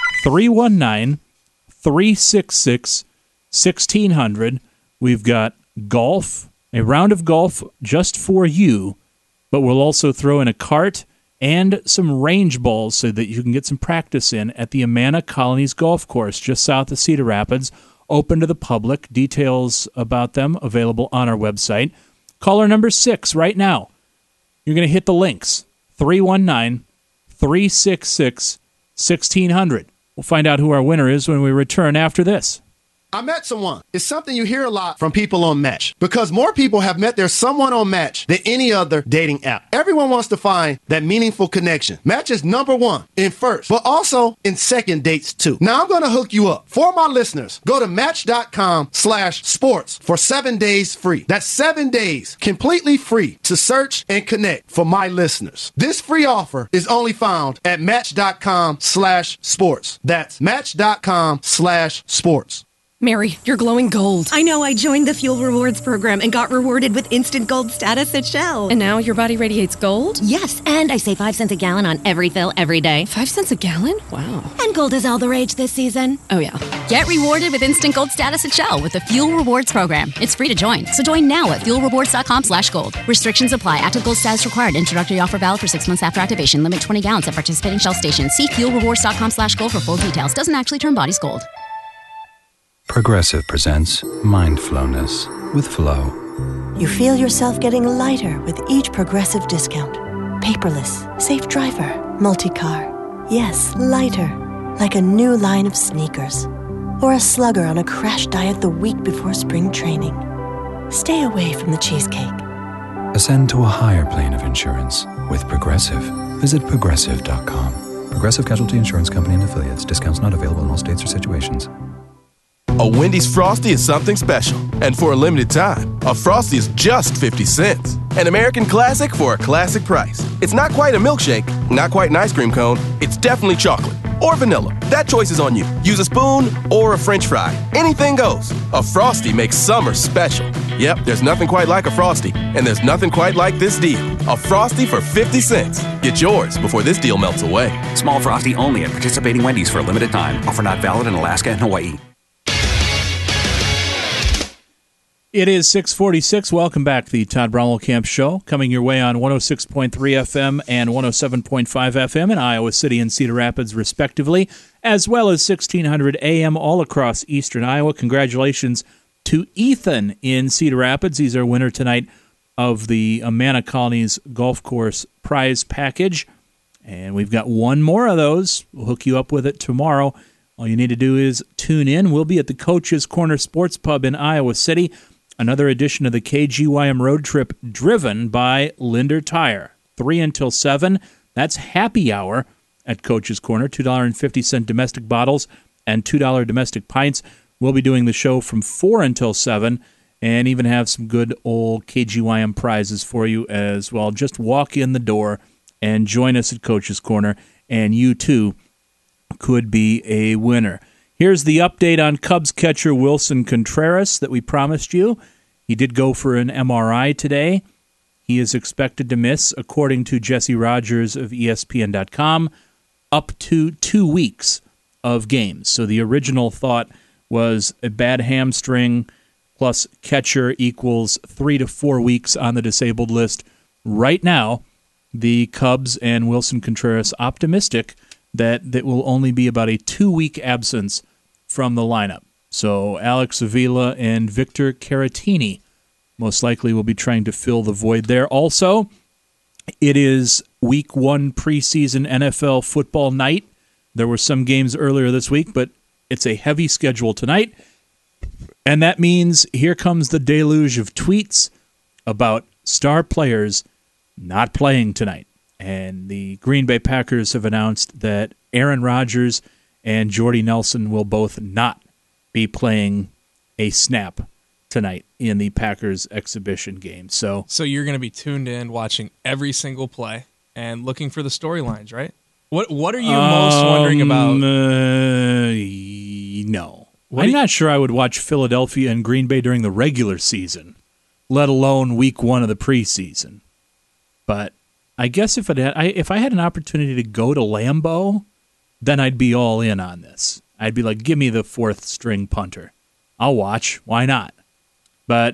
319-366-1600. We've got golf, a round of golf just for you, but we'll also throw in a cart and some range balls so that you can get some practice in at the Amana Colonies Golf Course just south of Cedar Rapids, open to the public. Details about them available on our website. Caller number 6 right now. You're going to hit the links. 319-366-1600. We'll find out who our winner is when we return after this. I met someone. It's something you hear a lot from people on Match because more people have met their someone on Match than any other dating app. Everyone wants to find that meaningful connection. Match is number 1 in first, but also in second dates too. Now I'm going to hook you up. For my listeners, go to match.com/sports for 7 days free. That's 7 days completely free to search and connect for my listeners. This free offer is only found at match.com/sports. That's match.com/sports. Mary, you're glowing gold. I know. I joined the Fuel Rewards program and got rewarded with instant gold status at Shell. And now your body radiates gold? Yes, and I save 5 cents a gallon on every fill every day. 5 cents a gallon? Wow. And gold is all the rage this season. Oh, yeah. Get rewarded with instant gold status at Shell with the Fuel Rewards program. It's free to join. So join now at fuelrewards.com/gold. Restrictions apply. Active gold status required. Introductory offer valid for 6 months after activation. Limit 20 gallons at participating Shell stations. See fuelrewards.com/gold for full details. Doesn't actually turn bodies gold. Progressive presents Mindfulness with Flow. You feel yourself getting lighter with each Progressive discount. Paperless, safe driver, multi-car. Yes, lighter, like a new line of sneakers. Or a slugger on a crash diet the week before spring training. Stay away from the cheesecake. Ascend to a higher plane of insurance with Progressive. Visit Progressive.com. Progressive Casualty Insurance Company and Affiliates. Discounts not available in all states or situations. A Wendy's Frosty is something special. And for a limited time, a Frosty is just 50 cents. An American classic for a classic price. It's not quite a milkshake, not quite an ice cream cone. It's definitely chocolate or vanilla. That choice is on you. Use a spoon or a French fry. Anything goes. A Frosty makes summer special. Yep, there's nothing quite like a Frosty. And there's nothing quite like this deal. A Frosty for 50 cents. Get yours before this deal melts away. Small Frosty only at participating Wendy's for a limited time. Offer not valid in Alaska and Hawaii. It is 6:46. Welcome back to the Todd Brommelkamp Show, coming your way on 106.3 FM and 107.5 FM in Iowa City and Cedar Rapids, respectively, as well as 1600 AM all across eastern Iowa. Congratulations to Ethan in Cedar Rapids. He's our winner tonight of the Amana Colonies Golf Course prize package. And we've got one more of those. We'll hook you up with it tomorrow. All you need to do is tune in. We'll be at the Coach's Corner Sports Pub in Iowa City. Another edition of the KGYM Road Trip driven by Linder Tire. 3 until 7. That's happy hour at Coach's Corner. $2.50 domestic bottles and $2 domestic pints. We'll be doing the show from 4 until 7 and even have some good old KGYM prizes for you as well. Just walk in the door and join us at Coach's Corner, and you too could be a winner. Here's the update on Cubs catcher Wilson Contreras that we promised you. He did go for an MRI today. He is expected to miss, according to Jesse Rogers of ESPN.com, up to 2 weeks of games. So the original thought was a bad hamstring plus catcher equals 3 to 4 weeks on the disabled list. Right now, the Cubs and Wilson Contreras optimistic that will only be about a 2-week absence from the lineup. So Alex Avila and Victor Caratini most likely will be trying to fill the void there. Also, it is Week 1 preseason NFL football night. There were some games earlier this week, but it's a heavy schedule tonight. And that means here comes the deluge of tweets about star players not playing tonight. And the Green Bay Packers have announced that Aaron Rodgers and Jordy Nelson will both not be playing a snap tonight in the Packers exhibition game. So you're going to be tuned in, watching every single play and looking for the storylines, right? What are you most wondering about? No. I'm not sure I would watch Philadelphia and Green Bay during the regular season, let alone Week 1 of the preseason. But I guess if I had an opportunity to go to Lambeau, then I'd be all in on this. I'd be like, give me the 4th string punter. I'll watch. Why not? But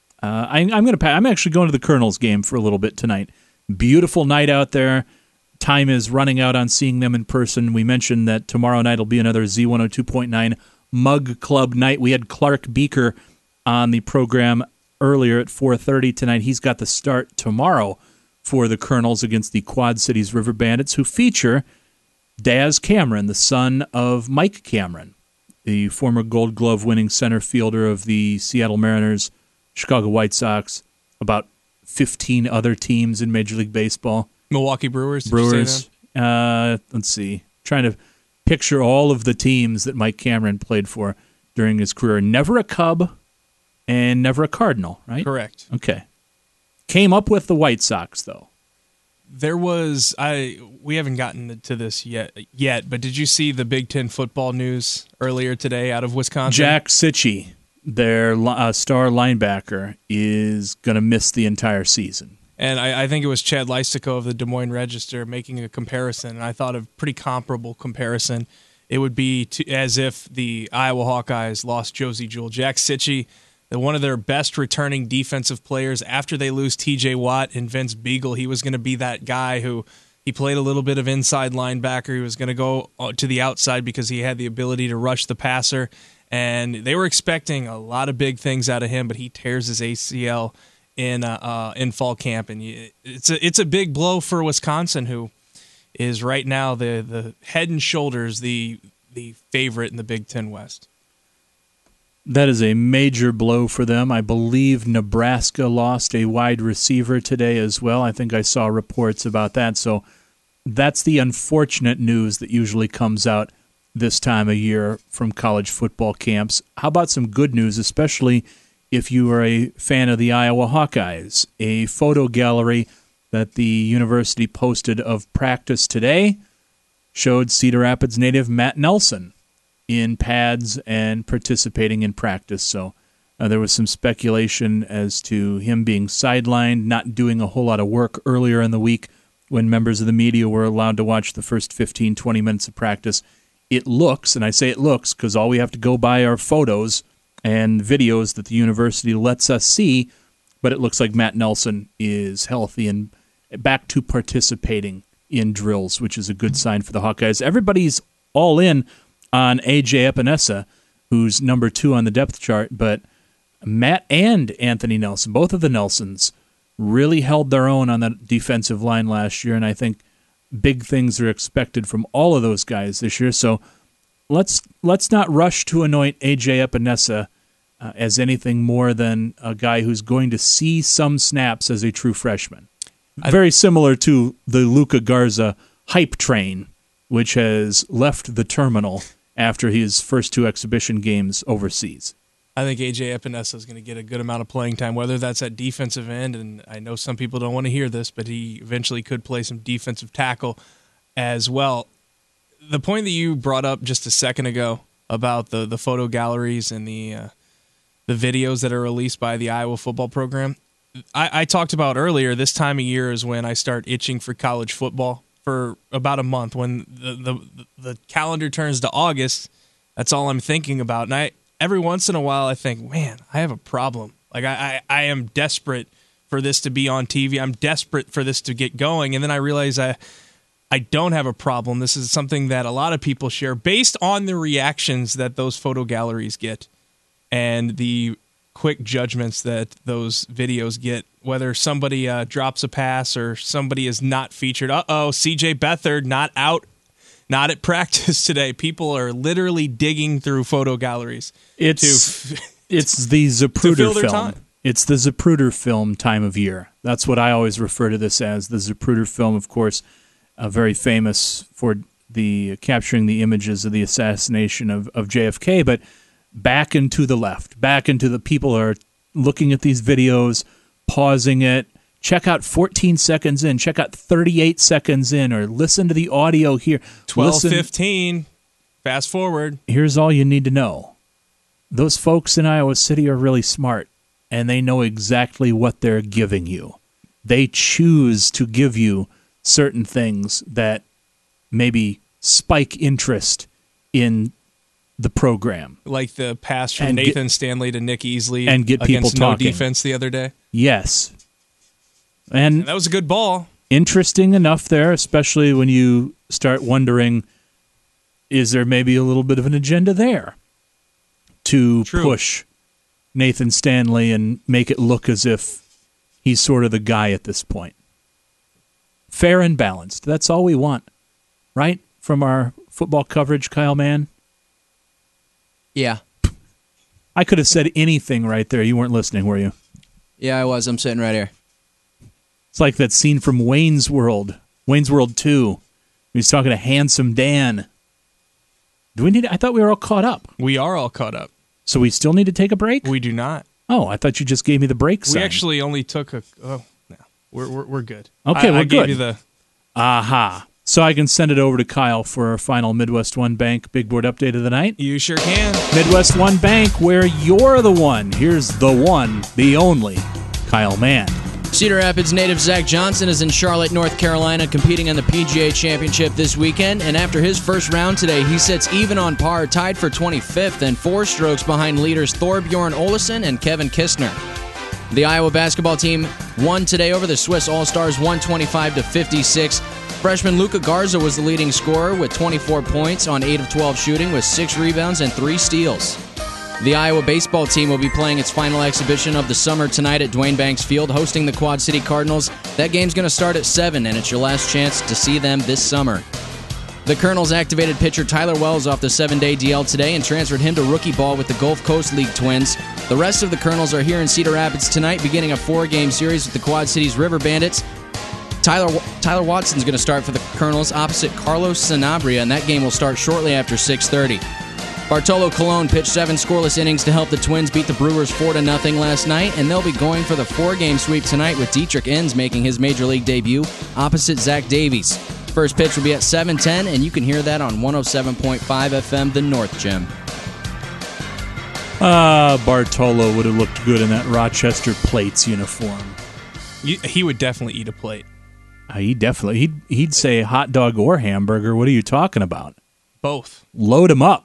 I'm actually going to the Colonels game for a little bit tonight. Beautiful night out there. Time is running out on seeing them in person. We mentioned that tomorrow night will be another Z102.9 Mug Club night. We had Clark Beaker on the program earlier at 4:30 tonight. He's got the start tomorrow for the Colonels against the Quad Cities River Bandits, who feature Daz Cameron, the son of Mike Cameron, the former Gold Glove winning center fielder of the Seattle Mariners, Chicago White Sox, about 15 other teams in Major League Baseball. Milwaukee Brewers. Did you say let's see. Trying to picture all of the teams that Mike Cameron played for during his career. Never a Cub and never a Cardinal, right? Correct. Okay. Came up with the White Sox, though. There was we haven't gotten to this yet, but did you see the Big Ten football news earlier today out of Wisconsin? Jack Sitchie, their star linebacker, is going to miss the entire season. And I think it was Chad Leistico of the Des Moines Register making a comparison, and I thought a pretty comparable comparison. It would be as if the Iowa Hawkeyes lost Josie Jewell. Jack Sitchie, one of their best returning defensive players after they lose T.J. Watt and Vince Beagle. He was going to be that guy who he played a little bit of inside linebacker. He was going to go to the outside because he had the ability to rush the passer. And they were expecting a lot of big things out of him, but he tears his ACL in fall camp. And it's a big blow for Wisconsin, who is right now the head and shoulders the favorite in the Big Ten West. That is a major blow for them. I believe Nebraska lost a wide receiver today as well. I think I saw reports about that. So that's the unfortunate news that usually comes out this time of year from college football camps. How about some good news, especially if you are a fan of the Iowa Hawkeyes? A photo gallery that the university posted of practice today showed Cedar Rapids native Matt Nelson in pads and participating in practice. So there was some speculation as to him being sidelined, not doing a whole lot of work earlier in the week when members of the media were allowed to watch the first 15, 20 minutes of practice. It looks, and I say it looks because all we have to go by are photos and videos that the university lets us see, but it looks like Matt Nelson is healthy and back to participating in drills, which is a good sign for the Hawkeyes. Everybody's all in on A.J. Epinesa, who's number 2 on the depth chart, but Matt and Anthony Nelson, both of the Nelsons, really held their own on the defensive line last year, and I think big things are expected from all of those guys this year. So let's not rush to anoint A.J. Epinesa as anything more than a guy who's going to see some snaps as a true freshman. Very similar to the Luka Garza hype train, which has left the terminal after his first 2 exhibition games overseas. I think A.J. Epinesa is going to get a good amount of playing time, whether that's at defensive end, and I know some people don't want to hear this, but he eventually could play some defensive tackle as well. The point that you brought up just a second ago about the photo galleries and the videos that are released by the Iowa football program, I talked about earlier, this time of year is when I start itching for college football for about a month. When the calendar turns to August, that's all I'm thinking about. And every once in a while, I think, man, I have a problem. Like, I am desperate for this to be on TV. I'm desperate for this to get going. And then I realize I don't have a problem. This is something that a lot of people share based on the reactions that those photo galleries get and the quick judgments that those videos get, whether somebody drops a pass or somebody is not featured. CJ Beathard not at practice today. People are literally digging through photo galleries. It's the Zapruder film. It's the Zapruder film time of year. That's what I always refer to this as, the Zapruder film, of course, very famous for the capturing the images of the assassination of JFK, but back and to the left, back into the people are looking at these videos, pausing it, check out 14 seconds in, check out 38 seconds in, or listen to the audio here. 12:15, fast forward. Here's all you need to know. Those folks in Iowa City are really smart, and they know exactly what they're giving you. They choose to give you certain things that maybe spike interest in the program. Like the pass from Nathan Stanley to Nick Easley and get people against talking. No defense the other day. Yes. And that was a good ball. Interesting enough there, especially when you start wondering, is there maybe a little bit of an agenda there to push Nathan Stanley and make it look as if he's sort of the guy at this point? Fair and balanced. That's all we want, right? From our football coverage, Kyle Mann? Yeah. I could have said anything right there. You weren't listening, were you? Yeah, I was. I'm sitting right here. It's like that scene from Wayne's World 2. He's talking to Handsome Dan. Do we need? I thought we were all caught up. We are all caught up. So we still need to take a break? We do not. Oh, I thought you just gave me the break sign. We actually only took a... Oh, no. We're good. Okay, we're good. I gave you the... Aha. So I can send it over to Kyle for our final Midwest One Bank Big Board update of the night? You sure can. Midwest One Bank, where you're the one. Here's the one, the only, Kyle Mann. Cedar Rapids native Zach Johnson is in Charlotte, North Carolina, competing in the PGA Championship this weekend, and after his first round today, he sits even on par, tied for 25th, and 4 strokes behind leaders Thorbjorn Olesen and Kevin Kistner. The Iowa basketball team won today over the Swiss All-Stars 125-56. Freshman Luka Garza was the leading scorer with 24 points on 8 of 12 shooting with 6 rebounds and 3 steals. The Iowa baseball team will be playing its final exhibition of the summer tonight at Duane Banks Field, hosting the Quad City Cardinals. That game's going to start at 7, and it's your last chance to see them this summer. The Colonels activated pitcher Tyler Wells off the 7-day DL today and transferred him to rookie ball with the Gulf Coast League Twins. The rest of the Colonels are here in Cedar Rapids tonight, beginning a 4-game series with the Quad Cities River Bandits. Tyler Watson's going to start for the Colonels opposite Carlos Sanabria, and that game will start shortly after 6:30. Bartolo Colon pitched 7 scoreless innings to help the Twins beat the Brewers 4-0 last night, and they'll be going for the 4-game sweep tonight with Dietrich Enns making his Major League debut opposite Zach Davies. First pitch will be at 7:10, and you can hear that on 107.5 FM, The North Gym. Bartolo would have looked good in that Rochester Plates uniform. He would definitely eat a plate. He'd say hot dog or hamburger. What are you talking about? Both. Load him up.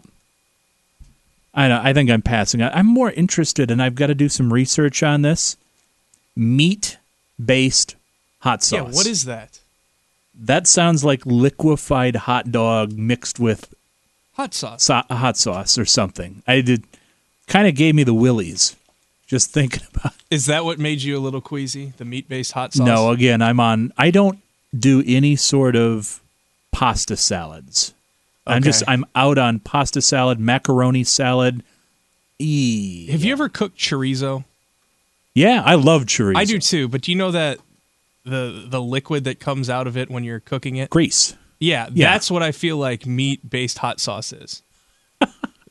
I think I'm passing. I'm more interested, and I've got to do some research on this, meat-based hot sauce. Yeah, what is that? That sounds like liquefied hot dog mixed with hot sauce. Hot sauce or something. Kind of gave me the willies just thinking about it. Is that what made you a little queasy, the meat-based hot sauce? No, again, I don't do any sort of pasta salads. Okay. I'm out on pasta salad, macaroni salad. Have you ever cooked chorizo? Yeah, I love chorizo. I do too, but do you know that the liquid that comes out of it when you're cooking it? Grease. Yeah, that's what I feel like meat-based hot sauce is.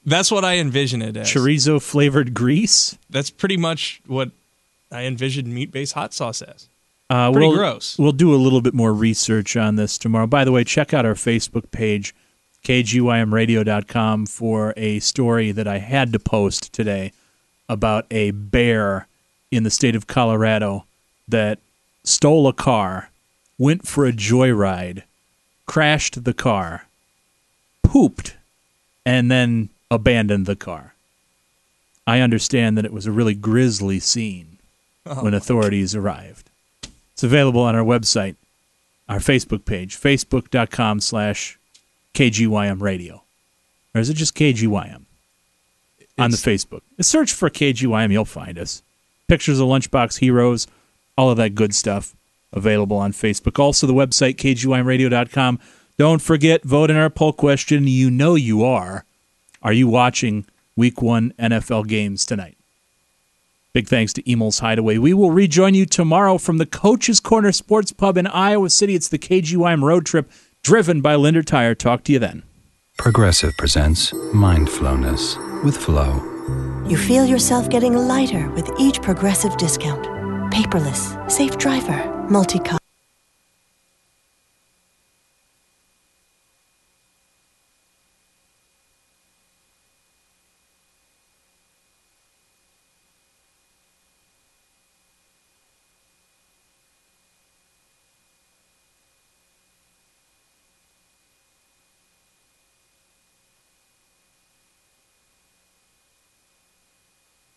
That's what I envision it as. Chorizo flavored grease? That's pretty much what I envisioned meat-based hot sauce as. Pretty gross. We'll do a little bit more research on this tomorrow. By the way, check out our Facebook page, kgymradio.com, for a story that I had to post today about a bear in the state of Colorado that stole a car, went for a joyride, crashed the car, pooped, and then abandoned the car. I understand that it was a really grisly scene when authorities arrived. It's available on our website, our Facebook page, facebook.com/KGYM radio. Or is it just KGYM on the Facebook? Search for KGYM, you'll find us. Pictures of Lunchbox Heroes, all of that good stuff available on Facebook. Also the website, KGYMradio.com. Don't forget, vote in our poll question. You know you are. Are you watching Week 1 NFL games tonight? Big thanks to Emel's Hideaway. We will rejoin you tomorrow from the Coach's Corner Sports Pub in Iowa City. It's the KGYM Road Trip, driven by Linder Tire. Talk to you then. Progressive presents Mindfulness with Flow. You feel yourself getting lighter with each Progressive discount. Paperless, safe driver, multi-car.